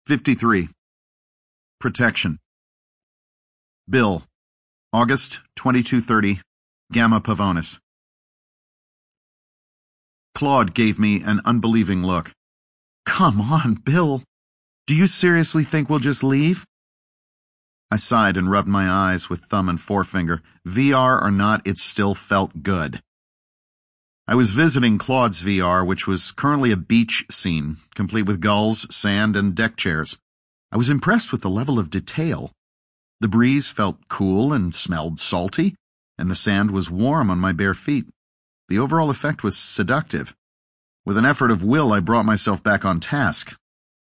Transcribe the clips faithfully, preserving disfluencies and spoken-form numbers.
fifty-three. Protection. Bill, August twenty-two thirty, Gamma Pavonis. Claude gave me an unbelieving look. Come on, Bill. Do you seriously think we'll just leave? I sighed and rubbed my eyes with thumb and forefinger. V R or not, it still felt good. I was visiting Claude's V R, which was currently a beach scene, complete with gulls, sand, and deck chairs. I was impressed with the level of detail. The breeze felt cool and smelled salty, and the sand was warm on my bare feet. The overall effect was seductive. With an effort of will, I brought myself back on task.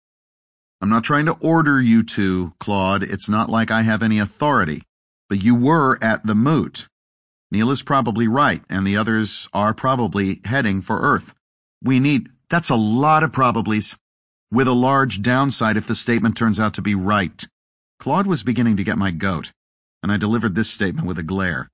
I'm not trying to order you to, Claude. It's not like I have any authority. But you were at the moot. Neil is probably right, and the others are probably heading for Earth. We need... That's a lot of probablys, with a large downside if the statement turns out to be right. Claude was beginning to get my goat, and I delivered this statement with a glare.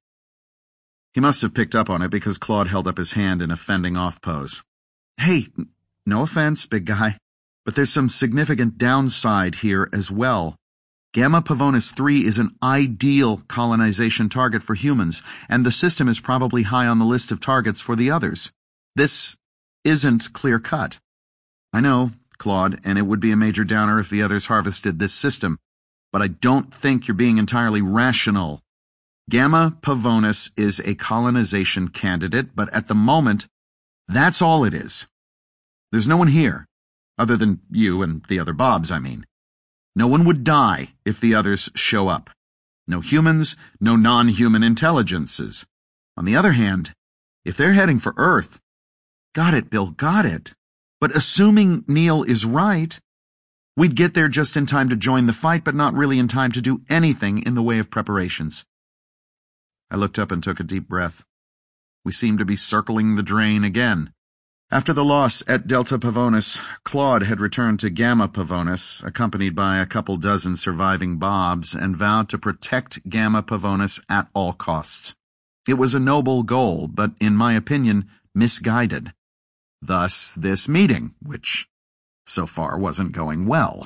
He must have picked up on it because Claude held up his hand in a fending off pose. Hey, no offense, big guy, but there's some significant downside here as well. Gamma Pavonis three is an ideal colonization target for humans, and the system is probably high on the list of targets for the others. This isn't clear-cut. I know, Claude, and it would be a major downer if the others harvested this system, but I don't think you're being entirely rational. Gamma Pavonis is a colonization candidate, but at the moment, that's all it is. There's no one here, other than you and the other Bobs, I mean. No one would die if the others show up. No humans, no non-human intelligences. On the other hand, if they're heading for Earth, got it, Bill, got it. But assuming Neil is right, we'd get there just in time to join the fight, but not really in time to do anything in the way of preparations. I looked up and took a deep breath. We seemed to be circling the drain again. After the loss at Delta Pavonis, Claude had returned to Gamma Pavonis, accompanied by a couple dozen surviving Bobs, and vowed to protect Gamma Pavonis at all costs. It was a noble goal, but, in my opinion, misguided. Thus, this meeting, which, so far, wasn't going well.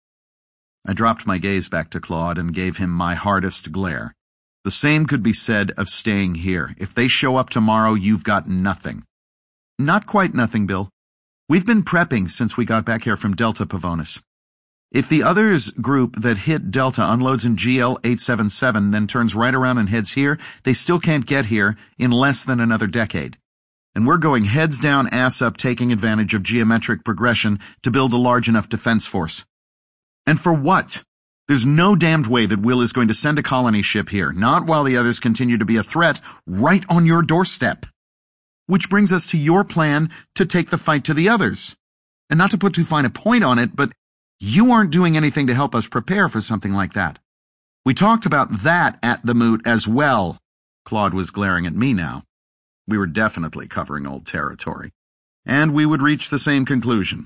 I dropped my gaze back to Claude and gave him my hardest glare. The same could be said of staying here. If they show up tomorrow, you've got nothing. Not quite nothing, Bill. We've been prepping since we got back here from Delta Pavonis. If the others group that hit Delta unloads in G L eight seven seven, then turns right around and heads here, they still can't get here in less than another decade. And we're going heads down, ass up, taking advantage of geometric progression to build a large enough defense force. And for what? There's no damned way that Will is going to send a colony ship here, not while the others continue to be a threat right on your doorstep. Which brings us to your plan to take the fight to the others. And not to put too fine a point on it, but you aren't doing anything to help us prepare for something like that. We talked about that at the moot as well. Claude was glaring at me now. We were definitely covering old territory. And we would reach the same conclusion.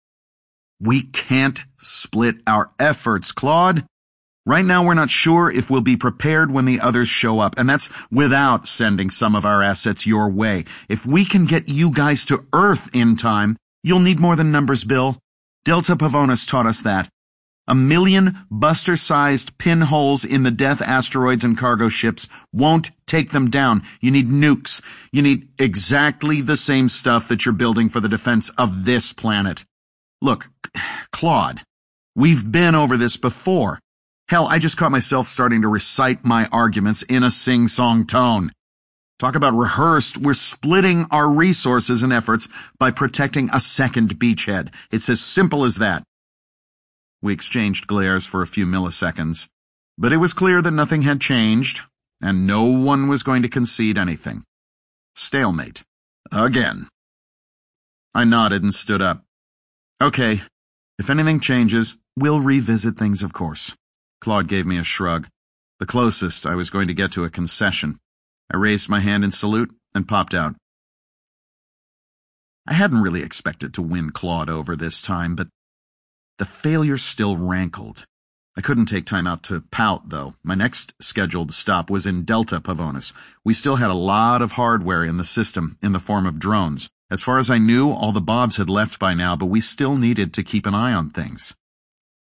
We can't split our efforts, Claude. Right now we're not sure if we'll be prepared when the others show up, and that's without sending some of our assets your way. If we can get you guys to Earth in time, you'll need more than numbers, Bill. Delta Pavonis taught us that. A million buster-sized pinholes in the death asteroids and cargo ships won't take them down. You need nukes. You need exactly the same stuff that you're building for the defense of this planet. Look, Claude, we've been over this before. Hell, I just caught myself starting to recite my arguments in a sing-song tone. Talk about rehearsed. We're splitting our resources and efforts by protecting a second beachhead. It's as simple as that. We exchanged glares for a few milliseconds, but it was clear that nothing had changed, and no one was going to concede anything. Stalemate. Again. I nodded and stood up. Okay, if anything changes, we'll revisit things, of course. Claude gave me a shrug, the closest I was going to get to a concession. I raised my hand in salute and popped out. I hadn't really expected to win Claude over this time, but the failure still rankled. I couldn't take time out to pout, though. My next scheduled stop was in Delta Pavonis. We still had a lot of hardware in the system in the form of drones. As far as I knew, all the Bobs had left by now, but we still needed to keep an eye on things.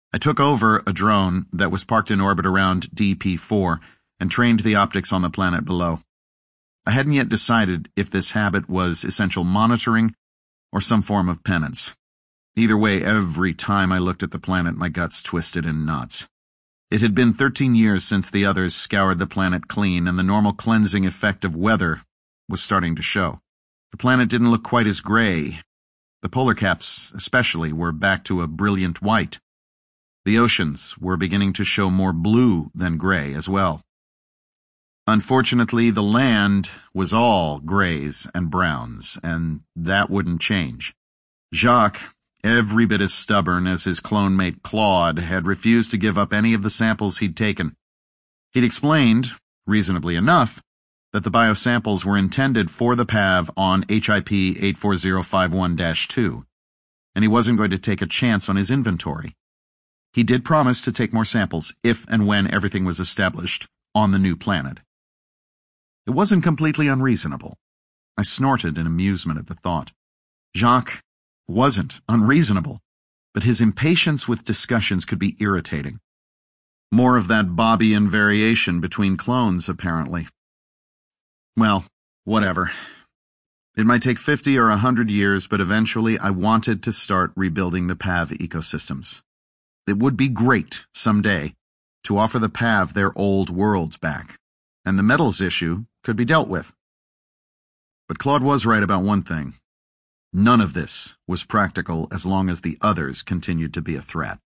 I took over a drone that was parked in orbit around D P four and trained the optics on the planet below. I hadn't yet decided if this habit was essential monitoring or some form of penance. Either way, every time I looked at the planet, my guts twisted in knots. It had been thirteen years since the others scoured the planet clean, and the normal cleansing effect of weather was starting to show. The planet didn't look quite as gray. The polar caps, especially, were back to a brilliant white. The oceans were beginning to show more blue than gray as well. Unfortunately, the land was all grays and browns, and that wouldn't change. Jacques, every bit as stubborn as his clone mate Claude, had refused to give up any of the samples he'd taken. He'd explained, reasonably enough, that the biosamples were intended for the P A V on H I P eight four zero five one dash two, and he wasn't going to take a chance on his inventory. He did promise to take more samples if and when everything was established on the new planet. It wasn't completely unreasonable. I snorted in amusement at the thought. Jacques wasn't unreasonable, but his impatience with discussions could be irritating. More of that Bobbian variation between clones, apparently. Well, whatever. It might take fifty or a hundred years, but eventually I wanted to start rebuilding the P A V ecosystems. It would be great, someday, to offer the P A V their old worlds back, and the metals issue could be dealt with. But Claude was right about one thing. None of this was practical as long as the others continued to be a threat.